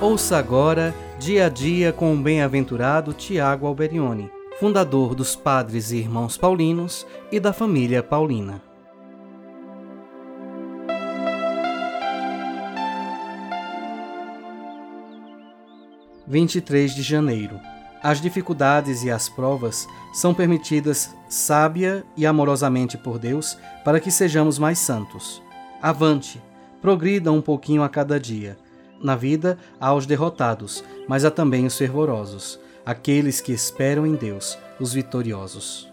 Ouça agora Dia a Dia com o bem-aventurado Tiago Alberione, fundador dos Padres e Irmãos Paulinos e da família Paulina. – 23 de janeiro. As dificuldades e as provas são permitidas sábia e amorosamente por Deus para que sejamos mais santos. Avante, progrida um pouquinho a cada dia. Na vida há os derrotados, mas há também os fervorosos, aqueles que esperam em Deus, os vitoriosos.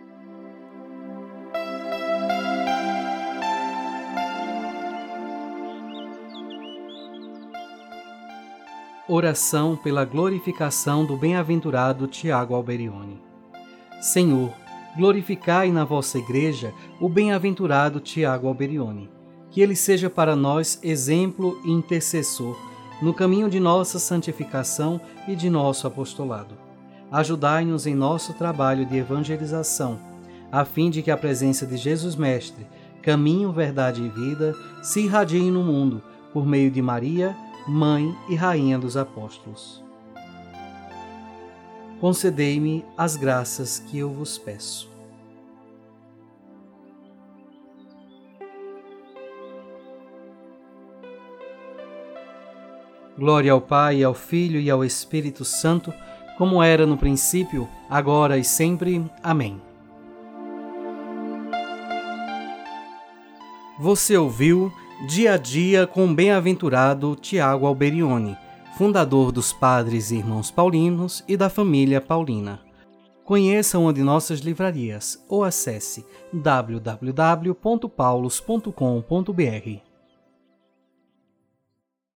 Oração pela glorificação do bem-aventurado Tiago Alberione. Senhor, glorificai na vossa Igreja o bem-aventurado Tiago Alberione, que ele seja para nós exemplo e intercessor no caminho de nossa santificação e de nosso apostolado. Ajudai-nos em nosso trabalho de evangelização, a fim de que a presença de Jesus Mestre, caminho, verdade e vida, se irradie no mundo por meio de Maria, Mãe e Rainha dos Apóstolos. Concedei-me as graças que eu vos peço. Glória ao Pai, ao Filho e ao Espírito Santo, como era no princípio, agora e sempre. Amém. Você ouviu Dia a Dia com o bem-aventurado Tiago Alberione, fundador dos Padres e Irmãos Paulinos e da família Paulina. Conheça uma de nossas livrarias ou acesse www.paulos.com.br.